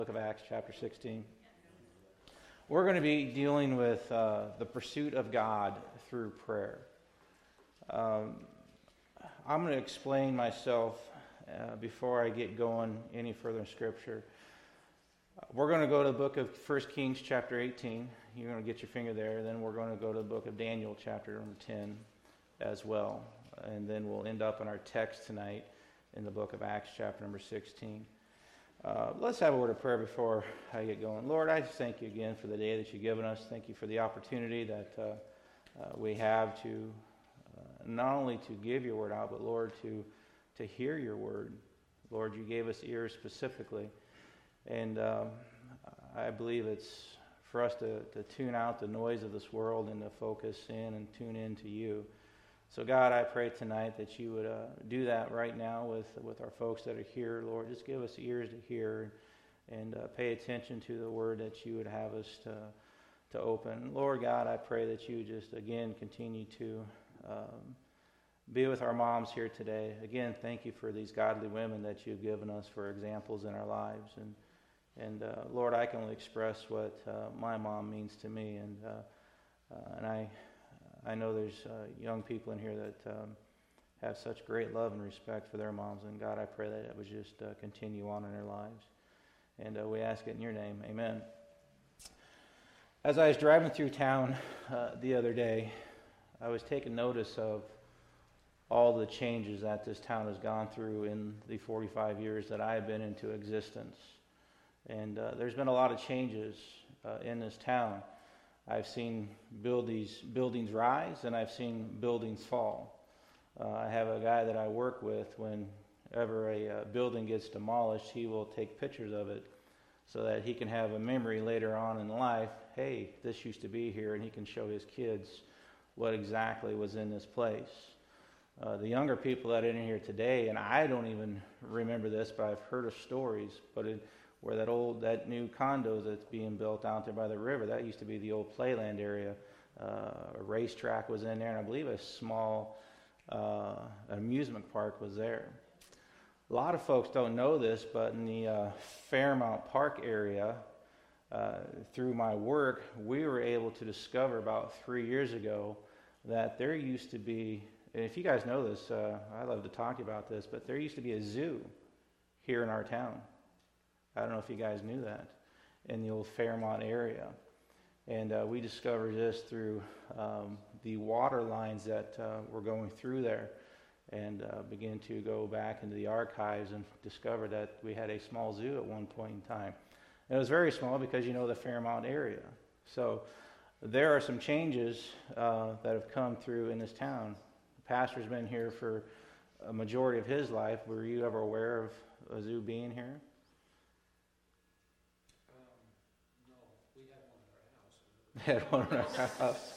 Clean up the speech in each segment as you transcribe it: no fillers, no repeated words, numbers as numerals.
Book of Acts, chapter 16. We're going to be dealing with the pursuit of God through prayer. I'm going to explain myself before I get going any further in Scripture. We're going to go to the book of 1 Kings, chapter 18. You're going to get your finger there. Then we're going to go to the book of Daniel, chapter number 10 as well. And then we'll end up in our text tonight in the book of Acts, chapter number 16. Let's have a word of prayer before I get going. Lord, I just thank you again for the day that you've given us. Thank you for the opportunity that we have to not only to give your word out, but Lord, to hear your word. Lord, you gave us ears specifically. And I believe it's for us to tune out the noise of this world and to focus in and tune in to you. So God, I pray tonight that you would do that right now with our folks that are here. Lord, just give us ears to hear and pay attention to the word that you would have us to open. Lord God, I pray that you just, again, continue to be with our moms here today. Again, thank you for these godly women that you've given us for examples in our lives. And Lord, I can only express what my mom means to me. And I know there's young people in here that have such great love and respect for their moms. And God, I pray that it would just continue on in their lives. And we ask it in your name. Amen. As I was driving through town the other day, I was taking notice of all the changes that this town has gone through in the 45 years that I have been into existence. And there's been a lot of changes in this town. I've seen buildings rise, and I've seen buildings fall. I have a guy that I work with. Whenever a building gets demolished, he will take pictures of it so that he can have a memory later on in life. Hey, this used to be here, and he can show his kids what exactly was in this place. The younger people that are in here today, and I don't even remember this, but I've heard of stories, where that new condo that's being built out there by the river, that used to be the old playland area. A racetrack was in there, and I believe a small amusement park was there. A lot of folks don't know this, but in the Fairmount Park area, through my work, we were able to discover about 3 years ago that there used to be, and if you guys know this, I love to talk about this, but there used to be a zoo here in our town. I don't know if you guys knew that, in the old Fairmont area. And we discovered this through the water lines that were going through there, and began to go back into the archives and discover that we had a small zoo at one point in time. And it was very small because you know the Fairmont area. So there are some changes that have come through in this town. The pastor's been here for a majority of his life. Were you ever aware of a zoo being here? Had one in our house.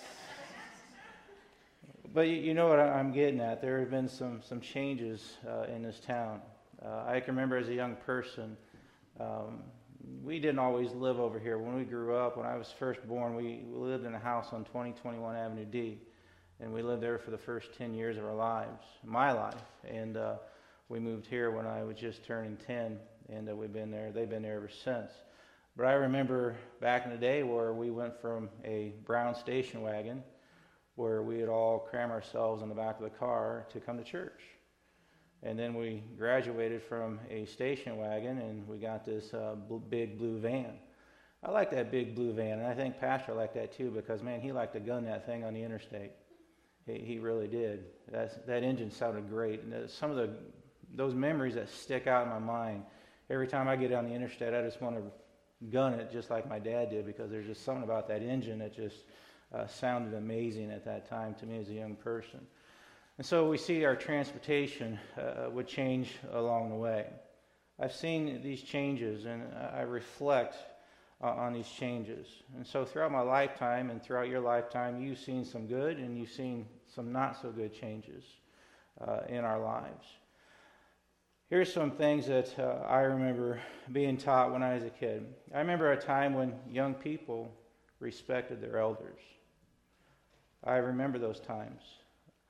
But you know what I'm getting at. There have been some changes in this town. I can remember as a young person, we didn't always live over here. When we grew up, when I was first born, we lived in a house on 2021 Avenue D. And we lived there for the first 10 years of our lives, my life. And we moved here when I was just turning 10. And they've been there ever since. But I remember back in the day where we went from a brown station wagon where we would all cram ourselves in the back of the car to come to church. And then we graduated from a station wagon and we got this big blue van. I like that big blue van, and I think Pastor liked that too because, man, he liked to gun that thing on the interstate. He really did. That engine sounded great. And some of those memories that stick out in my mind, every time I get on the interstate, I just want to gun it just like my dad did because there's just something about that engine that just sounded amazing at that time to me as a young person. And so we see our transportation would change along the way. I've seen these changes and I reflect on these changes. And so throughout my lifetime and throughout your lifetime, you've seen some good and you've seen some not so good changes in our lives. Here's some things that I remember being taught when I was a kid. I remember a time when young people respected their elders. I remember those times.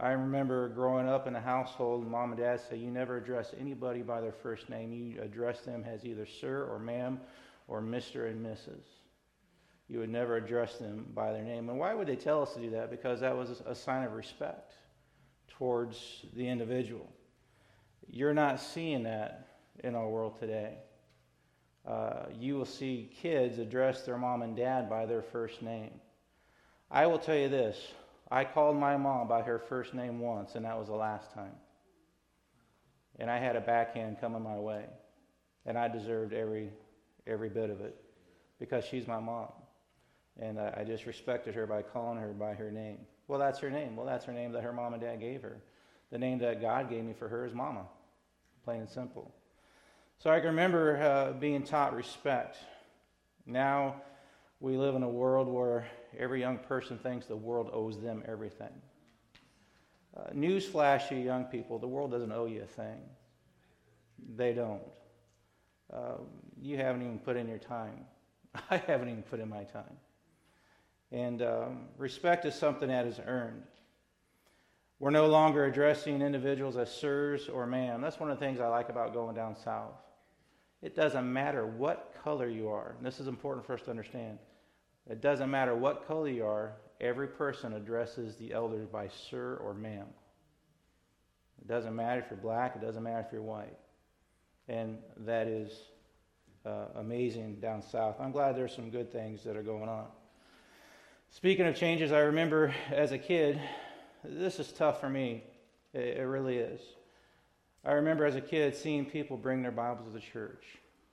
I remember growing up in a household, mom and dad say you never address anybody by their first name. You address them as either sir or ma'am or Mr. and Mrs. You would never address them by their name. And why would they tell us to do that? Because that was a sign of respect towards the individual. You're not seeing that in our world today. You will see kids address their mom and dad by their first name. I will tell you this. I called my mom by her first name once, and that was the last time. And I had a backhand coming my way. And I deserved every bit of it because she's my mom. And I just respected her by calling her by her name. Well, that's her name. Well, that's her name that her mom and dad gave her. The name that God gave me for her is Mama, plain and simple. So I can remember being taught respect. Now we live in a world where every young person thinks the world owes them everything. Newsflash, you young people, the world doesn't owe you a thing. They don't. You haven't even put in your time. I haven't even put in my time. And respect is something that is earned. We're no longer addressing individuals as sirs or ma'am. That's one of the things I like about going down south. It doesn't matter what color you are. And this is important for us to understand. It doesn't matter what color you are. Every person addresses the elders by sir or ma'am. It doesn't matter if you're black. It doesn't matter if you're white. And that is amazing down south. I'm glad there's some good things that are going on. Speaking of changes, I remember as a kid, this is tough for me. It really is. I remember as a kid seeing people bring their Bibles to the church.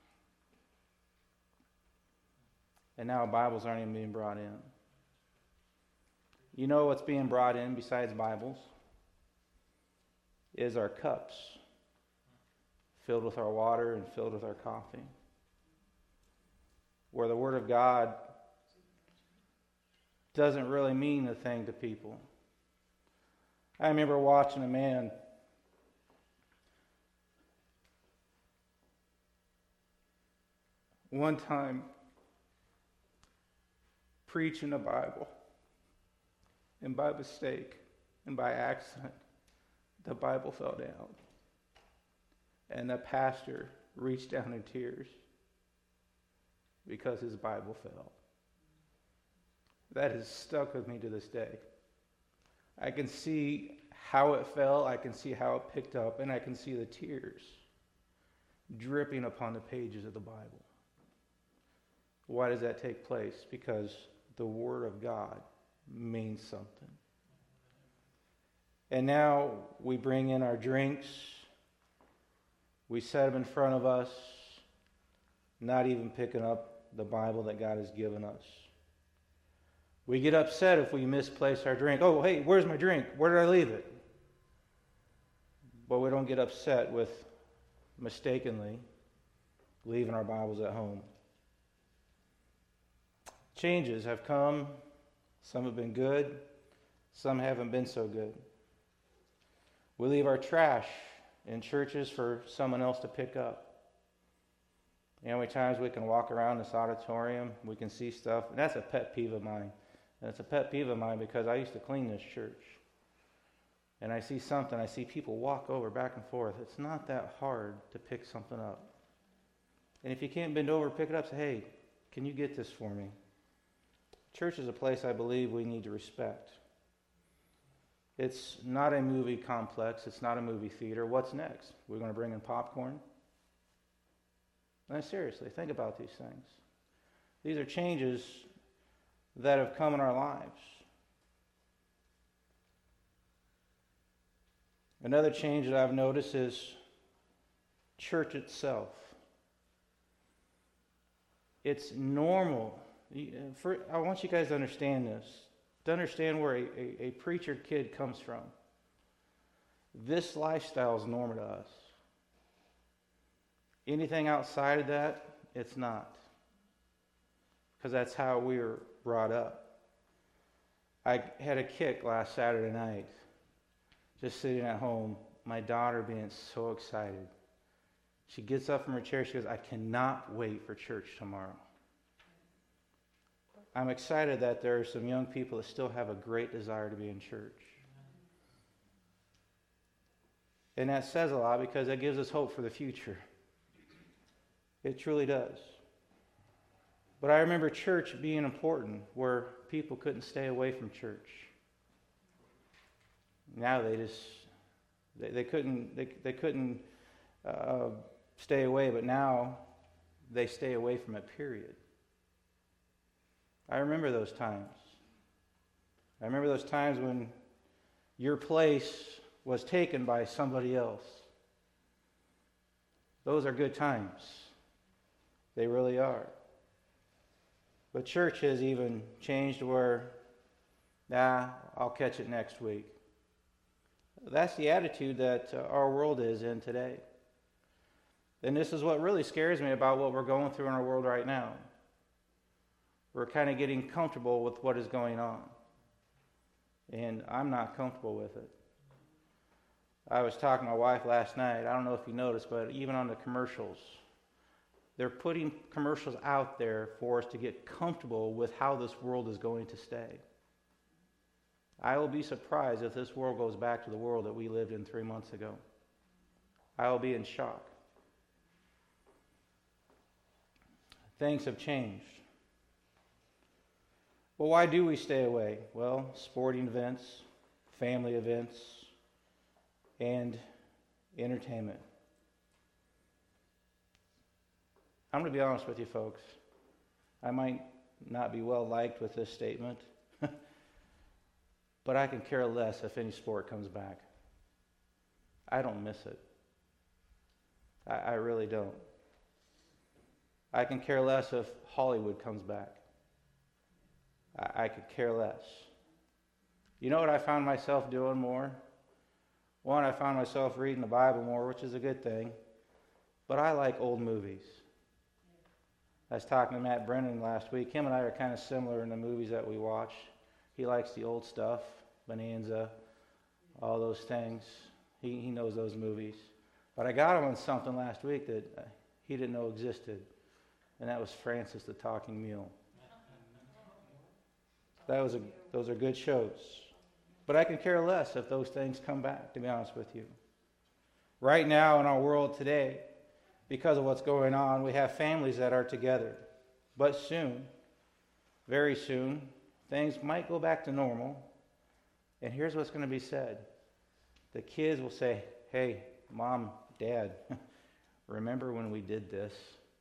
And now Bibles aren't even being brought in. You know what's being brought in besides Bibles? Is our cups filled with our water and filled with our coffee. Where the Word of God doesn't really mean a thing to people. I remember watching a man one time preaching the Bible, and by mistake and by accident, the Bible fell down. And the pastor reached down in tears because his Bible fell. That has stuck with me to this day. I can see how it fell, I can see how it picked up, and I can see the tears dripping upon the pages of the Bible. Why does that take place? Because the Word of God means something. And now we bring in our drinks, we set them in front of us, not even picking up the Bible that God has given us. We get upset if we misplace our drink. Oh, hey, where's my drink? Where did I leave it? But we don't get upset with mistakenly leaving our Bibles at home. Changes have come. Some have been good. Some haven't been so good. We leave our trash in churches for someone else to pick up. You know how many times we can walk around this auditorium, we can see stuff, and that's a pet peeve of mine. And it's a pet peeve of mine because I used to clean this church. And I see something, I see people walk over back and forth. It's not that hard to pick something up. And if you can't bend over, pick it up, say, hey, can you get this for me? Church is a place I believe we need to respect. It's not a movie complex. It's not a movie theater. What's next? We're going to bring in popcorn? No, seriously, think about these things. These are changes that have come in our lives. Another change that I've noticed is church itself. It's normal. I want you guys to understand this. To understand where a preacher kid comes from. This lifestyle is normal to us. Anything outside of that, it's not. Because that's how we were brought up. I had a kick last Saturday night, just sitting at home, my daughter being so excited. She gets up from her chair, she goes, I cannot wait for church tomorrow. I'm excited that there are some young people that still have a great desire to be in church. And that says a lot because it gives us hope for the future. It truly does. But I remember church being important where people couldn't stay away from church. Now they couldn't stay away, but now they stay away from it, period. I remember those times. I remember those times when your place was taken by somebody else. Those are good times. They really are. But church has even changed where, I'll catch it next week. That's the attitude that our world is in today. And this is what really scares me about what we're going through in our world right now. We're kind of getting comfortable with what is going on. And I'm not comfortable with it. I was talking to my wife last night. I don't know if you noticed, but even on the commercials, they're putting commercials out there for us to get comfortable with how this world is going to stay. I will be surprised if this world goes back to the world that we lived in 3 months ago. I will be in shock. Things have changed. Well, why do we stay away? Well, sporting events, family events, and entertainment. I'm going to be honest with you, folks. I might not be well liked with this statement, but I can care less if any sport comes back. I don't miss it. I really don't. I can care less if Hollywood comes back. I could care less. You know what I found myself doing more? One, I found myself reading the Bible more, which is a good thing. But I like old movies. I was talking to Matt Brennan last week. Him and I are kind of similar in the movies that we watch. He likes the old stuff, Bonanza, all those things. He knows those movies. But I got him on something last week that he didn't know existed, and that was Francis the Talking Mule. Those are good shows. But I can care less if those things come back, to be honest with you. Right now in our world today, because of what's going on, we have families that are together. But soon, very soon, things might go back to normal. And here's what's going to be said. The kids will say, "Hey, Mom, Dad, remember when we did this?"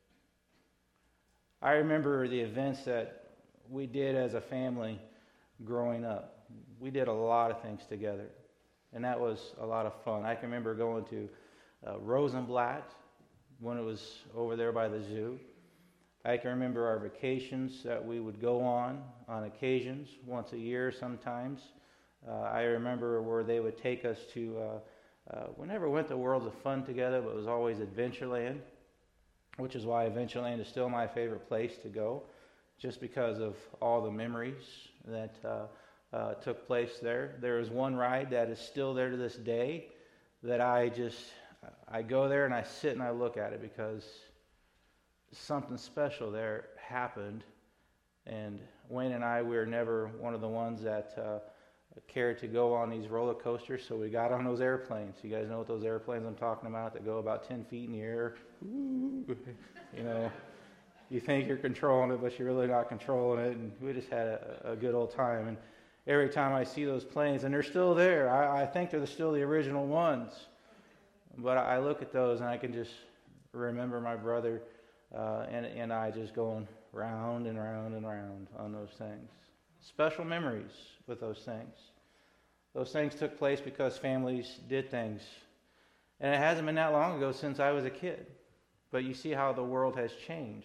I remember the events that we did as a family growing up. We did a lot of things together, and that was a lot of fun. I can remember going to Rosenblatt when it was over there by the zoo. I can remember our vacations that we would go on occasions, once a year sometimes. I remember where they would take us to, we never went to Worlds of Fun together, but it was always Adventureland, which is why Adventureland is still my favorite place to go, just because of all the memories that took place there. There is one ride that is still there to this day that I go there and I sit and I look at it because something special there happened. And Wayne and I, we were never one of the ones that cared to go on these roller coasters, so we got on those airplanes. You guys know what those airplanes I'm talking about that go about 10 feet in the air? Ooh, you know. You think you're controlling it, but you're really not controlling it. And we just had a good old time. And every time I see those planes, and they're still there, I think they're still the original ones. But I look at those, and I can just remember my brother and I just going round and round and round on those things. Special memories with those things. Those things took place because families did things. And it hasn't been that long ago since I was a kid. But you see how the world has changed.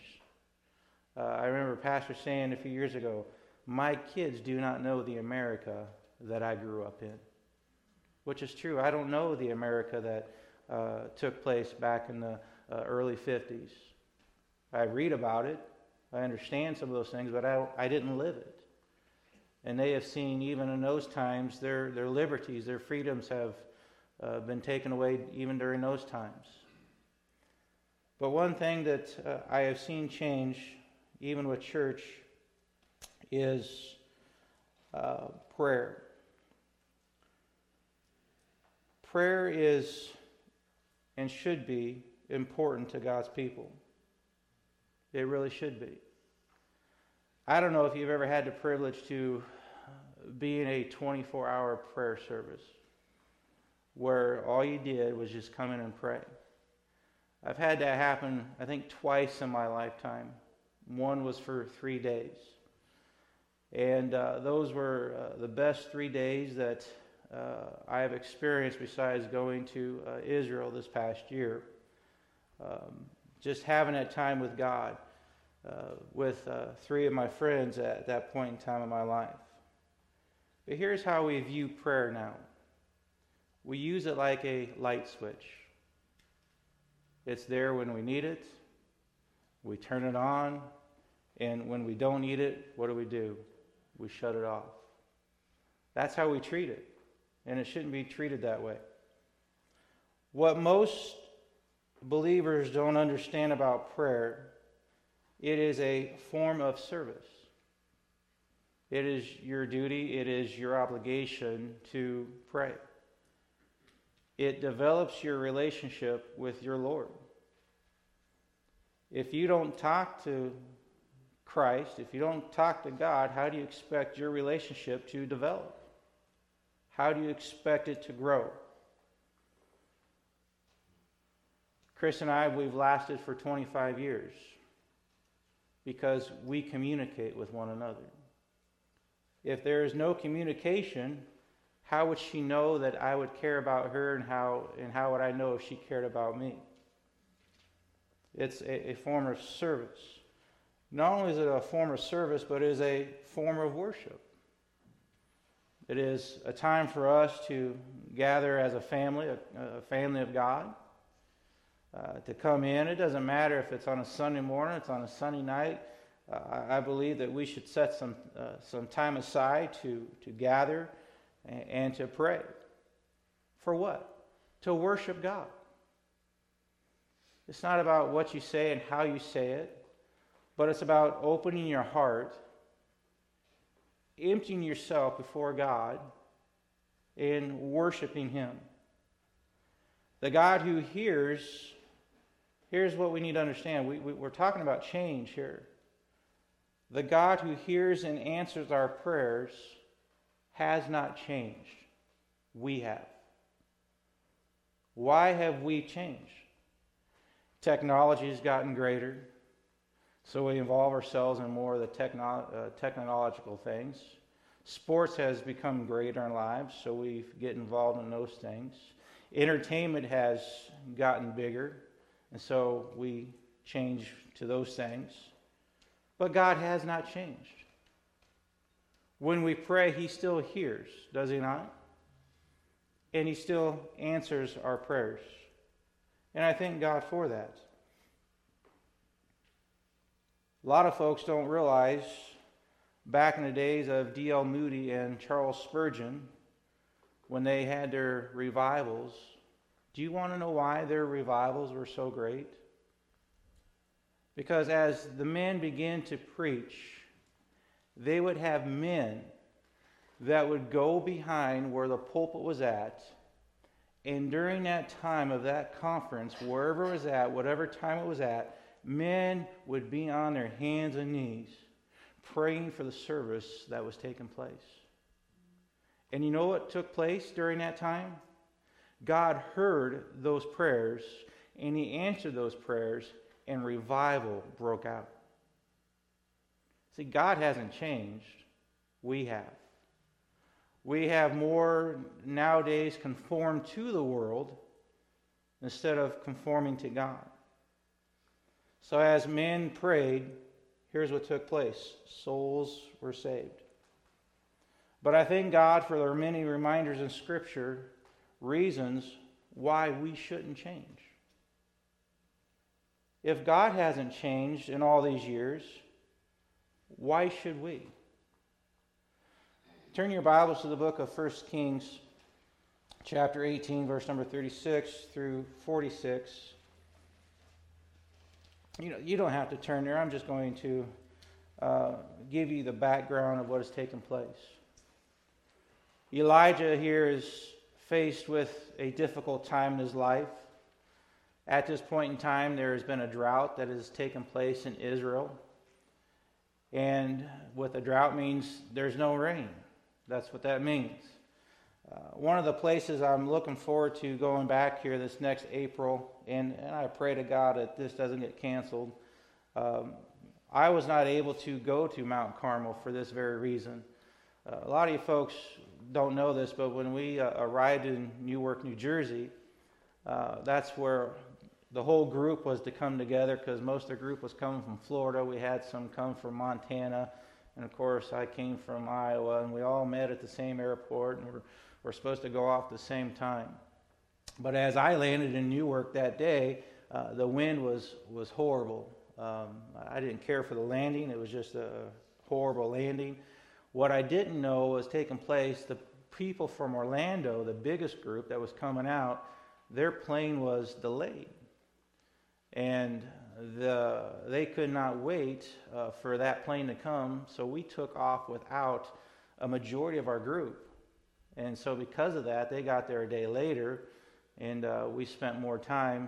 I remember a pastor saying a few years ago, "My kids do not know the America that I grew up in," which is true. I don't know the America that took place back in the early 50s. I read about it. I understand some of those things, but I didn't live it. And they have seen, even in those times, their liberties, their freedoms have been taken away even during those times. But one thing that I have seen change, even with church, is prayer. Prayer is and should be important to God's people. It really should be. I don't know if you've ever had the privilege to be in a 24-hour prayer service where all you did was just come in and pray. I've had that happen, I think, twice in my lifetime. One was for 3 days. And those were the best 3 days that I have experienced besides going to Israel this past year. Just having that time with God, with 3 of my friends at that point in time in my life. But here's how we view prayer now. We use it like a light switch. It's there when we need it. We turn it on. And when we don't need it, what do? We shut it off. That's how we treat it. And it shouldn't be treated that way. What most believers don't understand about prayer, it is a form of service. It is your duty, it is your obligation to pray. It develops your relationship with your Lord. If you don't talk to Christ, if you don't talk to God, how do you expect your relationship to develop? How do you expect it to grow? Chris and I, we've lasted for 25 years because we communicate with one another. If there is no communication, how would she know that I would care about her, and how would I know if she cared about me? It's a form of service. Not only is it a form of service, but it is a form of worship. It is a time for us to gather as a family of God, to come in. It doesn't matter if it's on a Sunday morning, it's on a Sunday night. I believe that we should set some time aside to gather and to pray. For what? To worship God. It's not about what you say and how you say it, but it's about opening your heart, emptying yourself before God, and worshiping Him. The God who hears, here's what we need to understand. We're talking about change here. The God who hears and answers our prayers has not changed. We have. Why have we changed? Technology has gotten greater, so we involve ourselves in more of the technological things. Sports has become greater in our lives, so we get involved in those things. Entertainment has gotten bigger, and so we change to those things. But God has not changed. When we pray, He still hears, does He not? And He still answers our prayers. And I thank God for that. A lot of folks don't realize, back in the days of D.L. Moody and Charles Spurgeon, when they had their revivals, do you want to know why their revivals were so great? Because as the men began to preach, they would have men that would go behind where the pulpit was at, and during that time of that conference, wherever it was at, whatever time it was at, men would be on their hands and knees praying for the service that was taking place. And you know what took place during that time? God heard those prayers, and He answered those prayers, and revival broke out. See, God hasn't changed. We have. We have more nowadays conformed to the world instead of conforming to God. So as men prayed, here's what took place. Souls were saved. But I thank God for their many reminders in Scripture, reasons why we shouldn't change. If God hasn't changed in all these years, why should we? Turn your Bibles to the book of 1 Kings, chapter 18, verse number 36 through 46. You don't have to turn there. I'm just going to give you the background of what has taken place. Elijah here is faced with a difficult time in his life. At this point in time, there has been a drought that has taken place in Israel. And what a drought means, there's no rain. That's what that means. One of the places I'm looking forward to going back here this next April, and I pray to God that this doesn't get canceled. I was not able to go to Mount Carmel for this very reason. A lot of you folks don't know this, but when we arrived in Newark, New Jersey, that's where the whole group was to come together, because most of the group was coming from Florida. We had some come from Montana, and of course I came from Iowa, and we all met at the same airport, and we're supposed to go off the same time. But as I landed in Newark that day, the wind was horrible. I didn't care for the landing. It was just a horrible landing. What I didn't know was taking place, the people from Orlando, the biggest group that was coming out, their plane was delayed. And they could not wait for that plane to come, so we took off without a majority of our group. And so because of that, they got there a day later, and we spent more time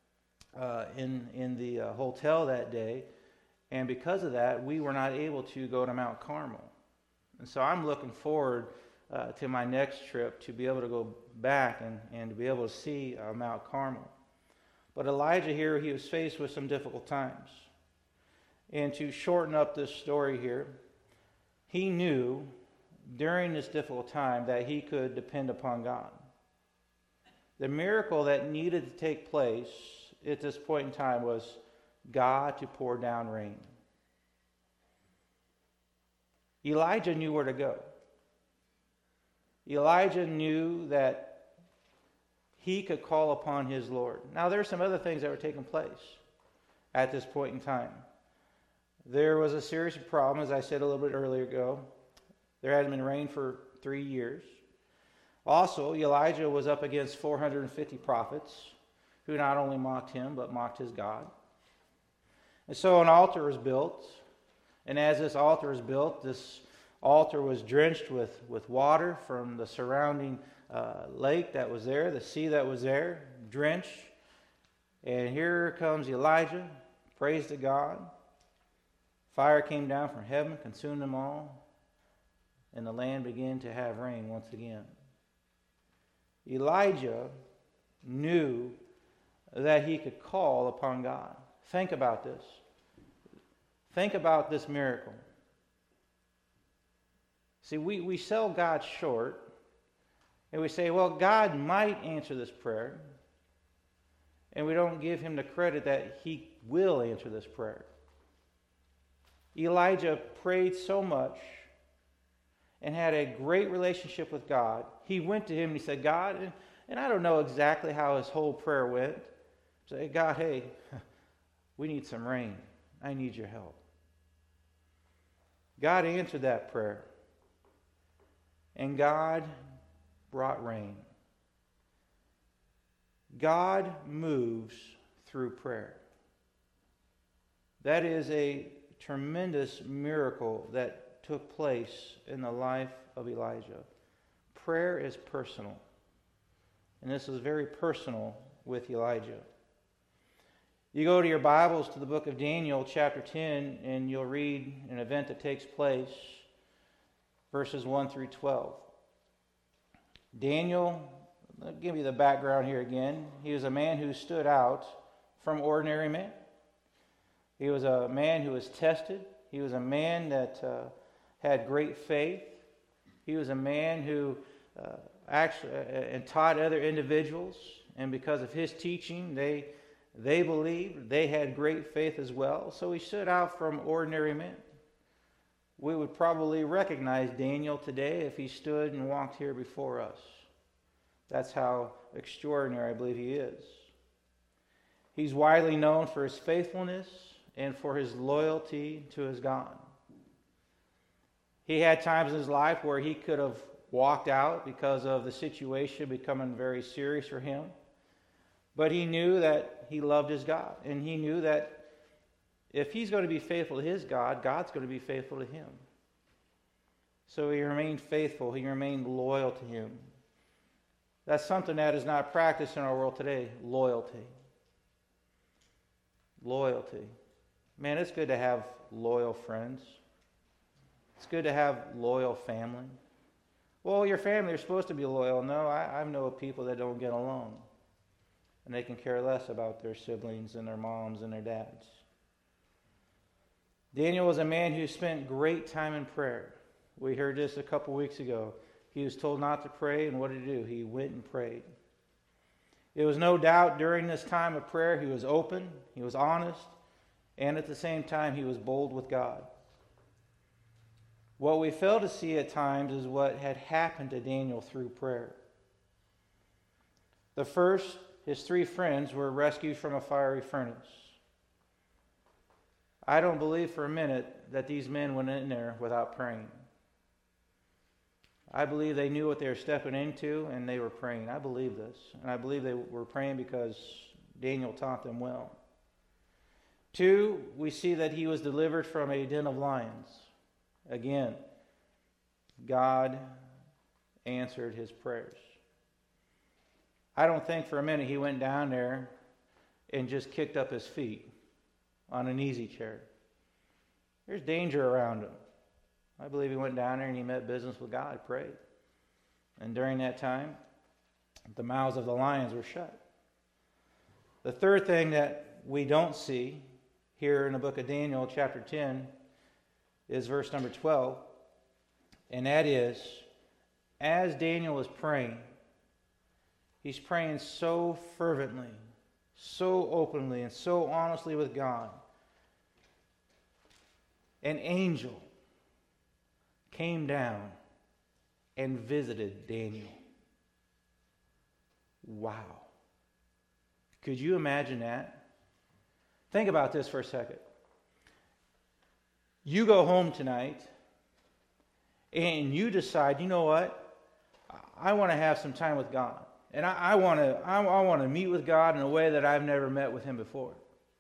in the hotel that day. And because of that, we were not able to go to Mount Carmel. And so I'm looking forward to my next trip to be able to go back and to be able to see Mount Carmel. But Elijah here, he was faced with some difficult times. And to shorten up this story here, he knew during this difficult time that he could depend upon God. The miracle that needed to take place at this point in time was God to pour down rain. Elijah knew where to go. Elijah knew that he could call upon his Lord. Now, there are some other things that were taking place at this point in time. There was a series of problems, as I said a little bit earlier ago. There hadn't been rain for 3 years. Also, Elijah was up against 450 prophets who not only mocked him, but mocked his God. And so an altar was built. And as this altar was built, this altar was drenched with water from the surrounding lake that was there, the sea that was there, drenched. And here comes Elijah, praise to God. Fire came down from heaven, consumed them all, and the land began to have rain once again. Elijah knew that he could call upon God. Think about this. Think about this miracle. See, we sell God short, and we say, well, God might answer this prayer, and we don't give him the credit that he will answer this prayer. Elijah prayed so much and had a great relationship with God. He went to him and he said, God, and I don't know exactly how his whole prayer went. Say, God, hey, we need some rain. I need your help. God answered that prayer. And God brought rain. God moves through prayer. That is a tremendous miracle that took place in the life of Elijah. Prayer is personal. And this is very personal with Elijah. You go to your Bibles to the book of Daniel, chapter 10, and you'll read an event that takes place, verses 1 through 12. Daniel, I'll give you the background here again. He was a man who stood out from ordinary men. He was a man who was tested. He was a man that had great faith. He was a man who actually taught other individuals, and because of his teaching, they believed. They had great faith as well. So he stood out from ordinary men. We would probably recognize Daniel today if he stood and walked here before us. That's how extraordinary I believe he is. He's widely known for his faithfulness and for his loyalty to his God. He had times in his life where he could have walked out because of the situation becoming very serious for him. But he knew that he loved his God. And he knew that if he's going to be faithful to his God, God's going to be faithful to him. So he remained faithful. He remained loyal to him. That's something that is not practiced in our world today, loyalty. Loyalty. Man, it's good to have loyal friends. It's good to have loyal family. Well, your family are supposed to be loyal. No, I know of people that don't get along. And they can care less about their siblings and their moms and their dads. Daniel was a man who spent great time in prayer. We heard this a couple weeks ago. He was told not to pray, and what did he do? He went and prayed. It was no doubt during this time of prayer he was open, he was honest, and at the same time he was bold with God. What we fail to see at times is what had happened to Daniel through prayer. The first, his 3 friends were rescued from a fiery furnace. I don't believe for a minute that these men went in there without praying. I believe they knew what they were stepping into and they were praying. I believe this. And I believe they were praying because Daniel taught them well. 2, we see that he was delivered from a den of lions. Again, God answered his prayers. I don't think for a minute he went down there and just kicked up his feet on an easy chair. There's danger around him. I believe he went down there and he met business with God, prayed. And during that time, the mouths of the lions were shut. The third thing that we don't see here in the book of Daniel, chapter 10, is verse number 12. And that is, as Daniel is praying, he's praying so fervently, so openly, and so honestly with God. An angel came down and visited Daniel. Wow. Could you imagine that? Think about this for a second. You go home tonight and you decide, you know what? I want to have some time with God. And I want to meet with God in a way that I've never met with him before.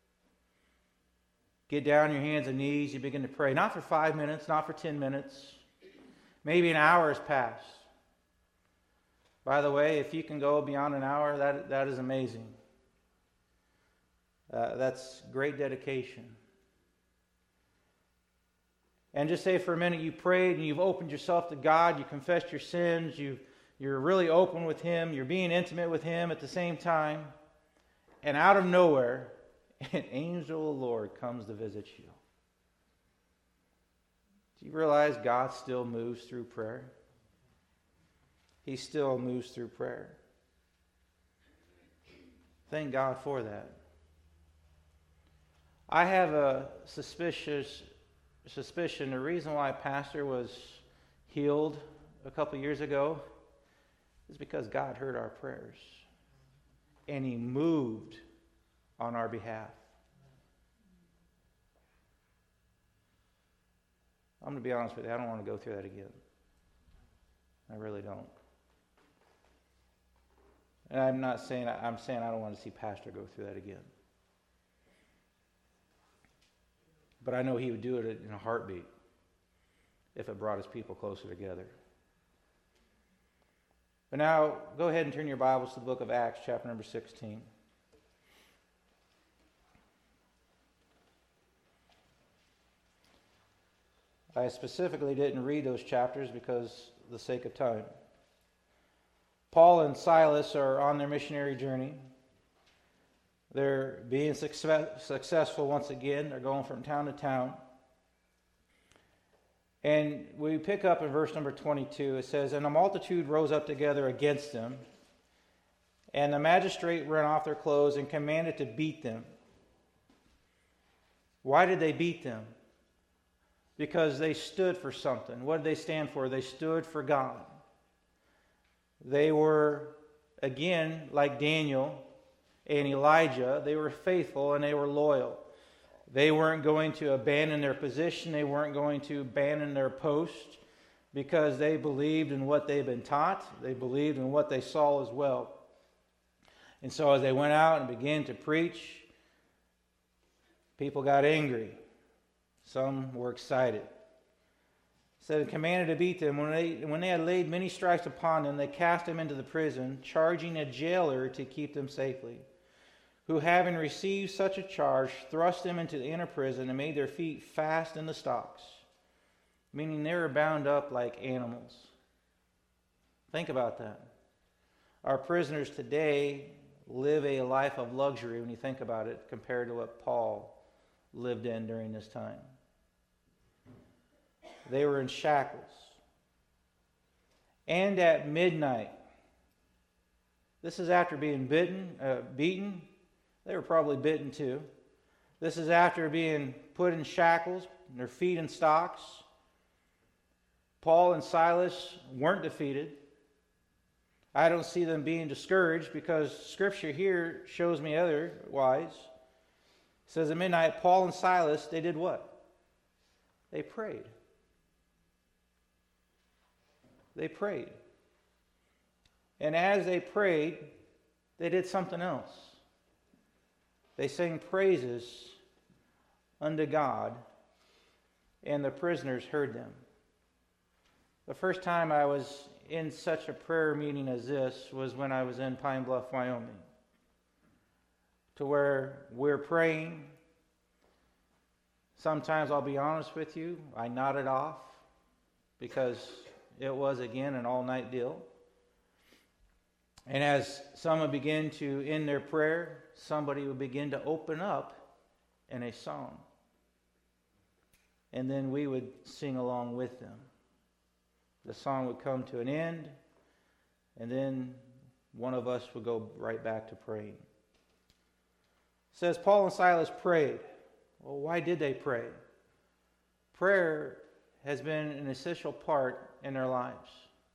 Get down on your hands and knees, you begin to pray. Not for 5 minutes, not for 10 minutes. Maybe an hour has passed. By the way, if you can go beyond an hour, that is amazing. That's great dedication. And just say for a minute you prayed and you've opened yourself to God, you confessed your sins, you're really open with him, you're being intimate with him at the same time, and out of nowhere, an angel of the Lord comes to visit you. Do you realize God still moves through prayer? He still moves through prayer. Thank God for that. I have a suspicion the reason why Pastor was healed a couple years ago is because God heard our prayers and he moved on our behalf. I'm going to be honest with you, I don't want to go through that again. I really don't. And I'm saying I don't want to see Pastor go through that again. But I know he would do it in a heartbeat if it brought his people closer together. But now, go ahead and turn your Bibles to the book of Acts, chapter number 16. I specifically didn't read those chapters because of the sake of time. Paul and Silas are on their missionary journey. They're being successful once again. They're going from town to town. And we pick up in verse number 22. It says, "And a multitude rose up together against them, and the magistrate rent off their clothes and commanded to beat them." Why did they beat them? Because they stood for something. What did they stand for? They stood for God. They were, again, like Daniel and Elijah, they were faithful and they were loyal. They weren't going to abandon their position. They weren't going to abandon their post because they believed in what they'd been taught. They believed in what they saw as well. And so as they went out and began to preach, people got angry. Some were excited. It said, commanded to beat them. When they had laid many stripes upon them, they cast them into the prison, charging a jailer to keep them safely. who having received such a charge, thrust them into the inner prison and made their feet fast in the stocks, meaning they were bound up like animals. Think about that. Our prisoners today live a life of luxury when you think about it compared to what Paul lived in during this time. They were in shackles. And at midnight, this is after being beaten. They were probably bitten too. This is after being put in shackles, their feet in stocks. Paul and Silas weren't defeated. I don't see them being discouraged because Scripture here shows me otherwise. It says at midnight, Paul and Silas, they did what? They prayed. They prayed. And as they prayed, they did something else. They sang praises unto God, and the prisoners heard them. The first time I was in such a prayer meeting as this was when I was in Pine Bluff, Wyoming, to where we're praying. Sometimes, I'll be honest with you, I nodded off because it was, again, an all-night deal. And as someone began to end their prayer, somebody would begin to open up in a song. And then we would sing along with them. The song would come to an end, and then one of us would go right back to praying. It says Paul and Silas prayed. Well, why did they pray? Prayer has been an essential part in their lives.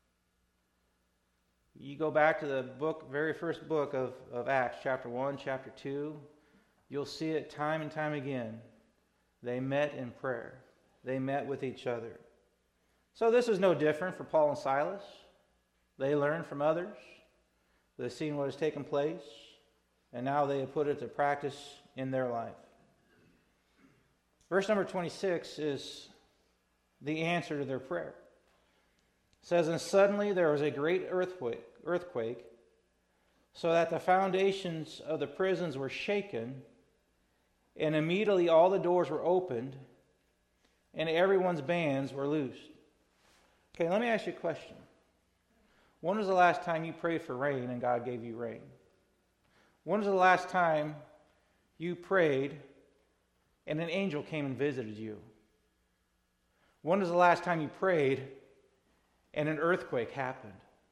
You go back to the very first book of Acts, chapter 1, chapter 2, you'll see it time and time again. They met in prayer. They met with each other. So this is no different for Paul and Silas. They learned from others. They've seen what has taken place, and now they have put it to practice in their life. Verse number 26 is the answer to their prayer. It says, and suddenly there was a great earthquake, so that the foundations of the prisons were shaken, and immediately all the doors were opened, and everyone's bands were loosed. Okay, let me ask you a question. When was the last time you prayed for rain and God gave you rain? When was the last time you prayed and an angel came and visited you? When was the last time you prayed and an earthquake happened?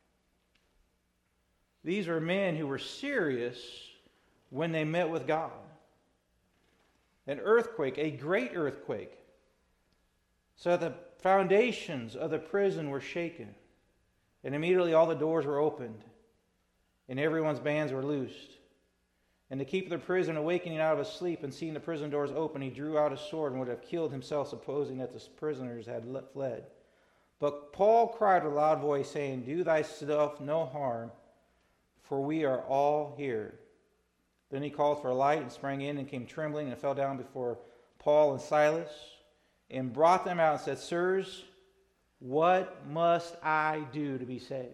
These were men who were serious when they met with God. An earthquake, a great earthquake, so the foundations of the prison were shaken, and immediately all the doors were opened, and everyone's bands were loosed. And to keep the prisoner awakening out of his sleep and seeing the prison doors open, he drew out a sword and would have killed himself, supposing that the prisoners had fled. But Paul cried with a loud voice, saying, do thyself no harm, for we are all here. Then he called for a light and sprang in and came trembling and fell down before Paul and Silas and brought them out and said, sirs, what must I do to be saved?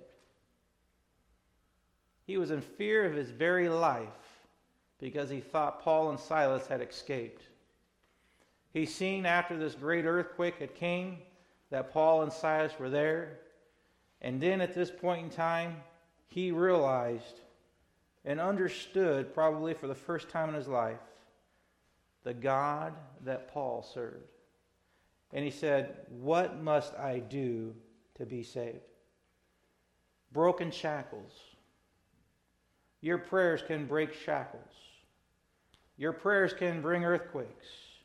He was in fear of his very life because he thought Paul and Silas had escaped. He's seen after this great earthquake had came that Paul and Silas were there. And then at this point in time, he realized and understood, probably for the first time in his life, the God that Paul served. And he said, what must I do to be saved? Broken shackles. Your prayers can break shackles. Your prayers can bring earthquakes.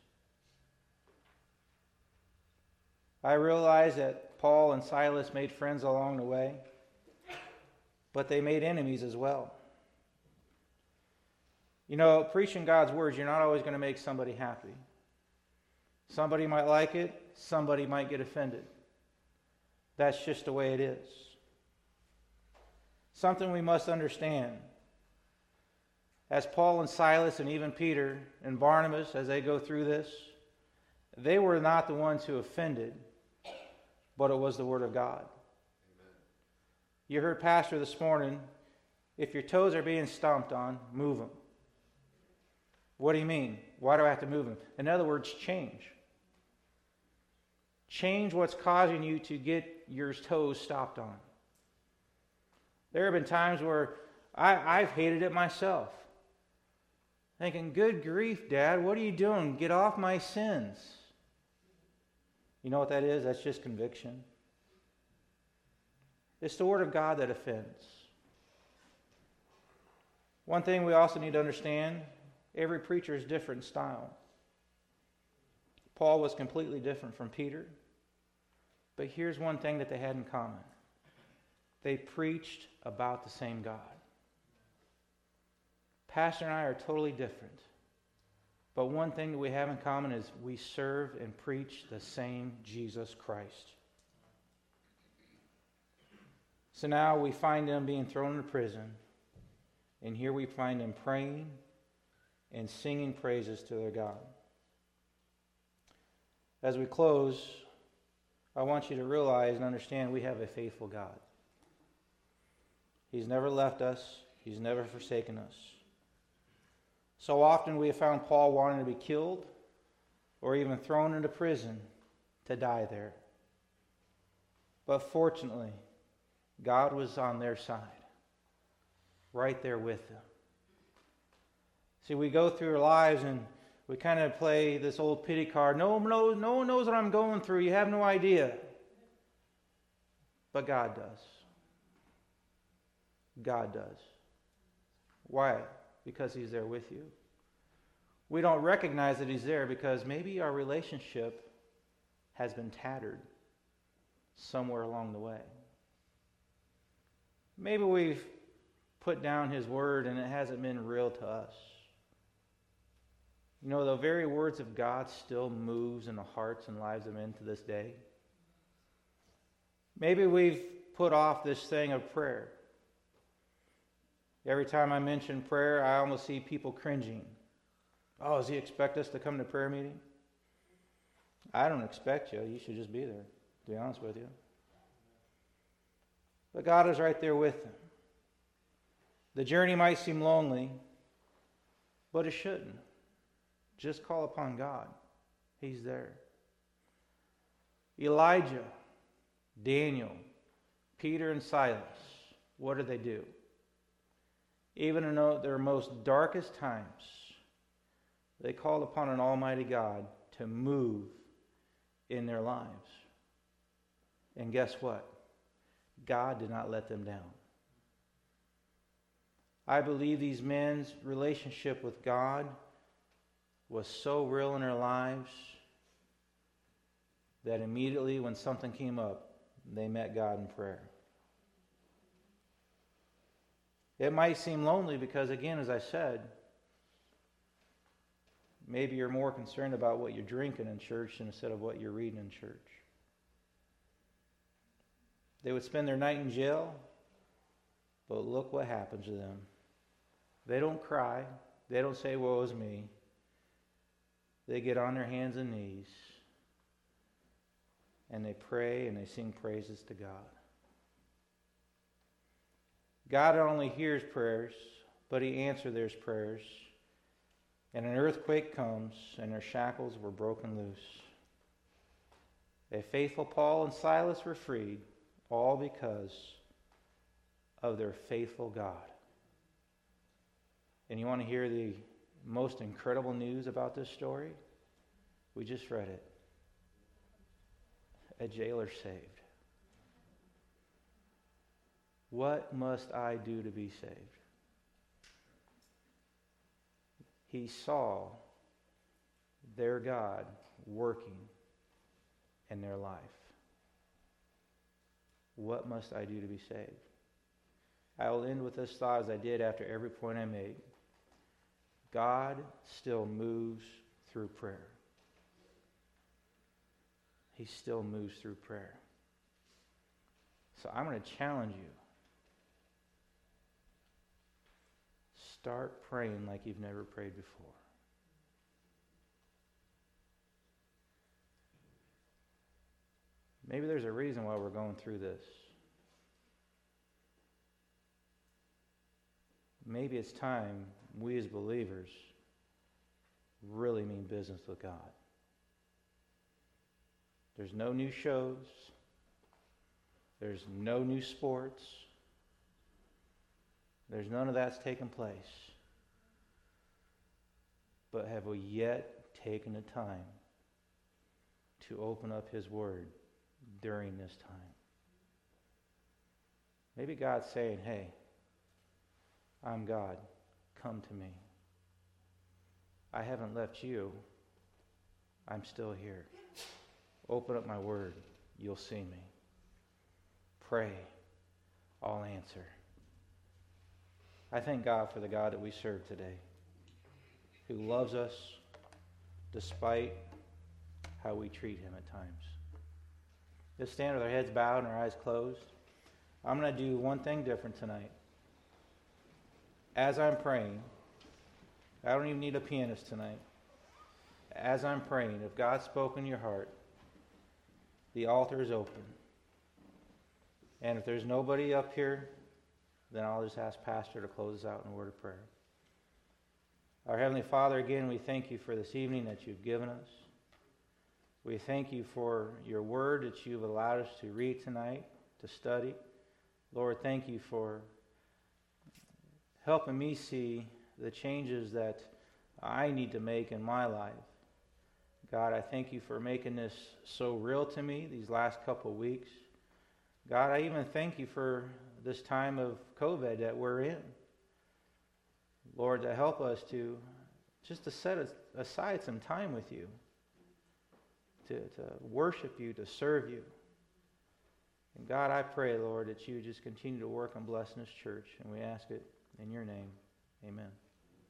I realize that Paul and Silas made friends along the way, but they made enemies as well. You know, preaching God's words, you're not always going to make somebody happy. Somebody might like it, somebody might get offended. That's just the way it is. Something we must understand. As Paul and Silas and even Peter and Barnabas, as they go through this, they were not the ones who offended, but it was the Word of God. Amen. You heard Pastor this morning, if your toes are being stomped on, move them. What do you mean? Why do I have to move them? In other words, change. Change what's causing you to get your toes stopped on. There have been times where I've hated it myself. Thinking, good grief, Dad, what are you doing? Get off my sins. You know what that is? That's just conviction. It's the Word of God that offends. One thing we also need to understand, every preacher is different in style. Paul was completely different from Peter. But here's one thing that they had in common. They preached about the same God. Pastor and I are totally different. But one thing that we have in common is we serve and preach the same Jesus Christ. So now we find them being thrown into prison. And here we find them praying and singing praises to their God. As we close, I want you to realize and understand we have a faithful God. He's never left us. He's never forsaken us. So often we have found Paul wanting to be killed or even thrown into prison to die there. But fortunately, God was on their side, right there with them. See, we go through our lives and we kind of play this old pity card. No one knows what I'm going through. You have no idea. But God does. God does. Why? Because He's there with you. We don't recognize that He's there because maybe our relationship has been tattered somewhere along the way. Maybe we've put down His Word and it hasn't been real to us. You know, the very words of God still moves in the hearts and lives of men to this day. Maybe we've put off this thing of prayer. Every time I mention prayer, I almost see people cringing. Oh, does He expect us to come to prayer meeting? I don't expect you. You should just be there, to be honest with you. But God is right there with them. The journey might seem lonely, but it shouldn't. Just call upon God. He's there. Elijah, Daniel, Peter, and Silas, what did they do? Even in their most darkest times, they called upon an almighty God to move in their lives. And guess what? God did not let them down. I believe these men's relationship with God was so real in their lives that immediately when something came up, they met God in prayer. It might seem lonely because, again, as I said, maybe you're more concerned about what you're drinking in church instead of what you're reading in church. They would spend their night in jail, but look what happens to them. They don't cry. They don't say, woe is me. They get on their hands and knees, and they pray and they sing praises to God. God not only hears prayers, but He answers their prayers. And an earthquake comes, and their shackles were broken loose. A faithful Paul and Silas were freed, all because of their faithful God. And you want to hear the most incredible news about this story? We just read it. A jailer saved. What must I do to be saved? He saw their God working in their life. What must I do to be saved? I will end with this thought as I did after every point I made. God still moves through prayer. He still moves through prayer. So I'm going to challenge you. Start praying like you've never prayed before. Maybe there's a reason why we're going through this. Maybe it's time we as believers really mean business with God. There's no new shows. There's no new sports. There's none of that's taken place. But have we yet taken the time to open up His Word during this time? Maybe God's saying, hey, I'm God. Come to me. I haven't left you. I'm still here. Open up my Word. You'll see me. Pray. I'll answer. I thank God for the God that we serve today, who loves us despite how we treat Him at times. Let's stand with our heads bowed and our eyes closed. I'm going to do one thing different tonight. As I'm praying, I don't even need a pianist tonight. As I'm praying, if God spoke in your heart, the altar is open. And if there's nobody up here, then I'll just ask Pastor to close us out in a word of prayer. Our Heavenly Father, again, we thank you for this evening that you've given us. We thank you for your word that you've allowed us to read tonight, to study. Lord, thank you for helping me see the changes that I need to make in my life. God, I thank you for making this so real to me these last couple of weeks. God, I even thank you for this time of COVID that we're in. Lord, to help us to set aside some time with you, to worship you, to serve you. And God, I pray, Lord, that you just continue to work and bless in this church. And we ask it in your name. Amen.